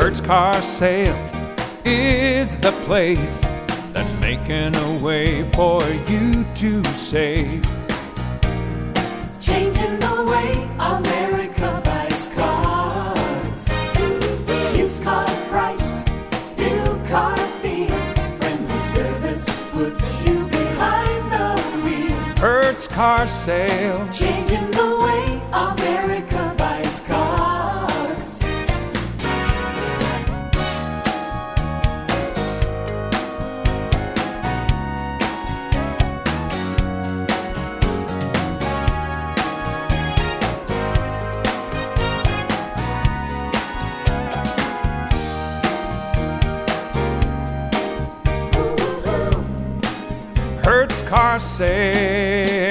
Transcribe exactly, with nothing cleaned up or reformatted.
Hertz Car Sales is the place that's making a way for you to save. Changing the way America buys cars. Used car price, new car feel. Friendly service puts you behind the wheel. Hertz Car Sales. Changing the way America buys cars. Hertz Car Sales.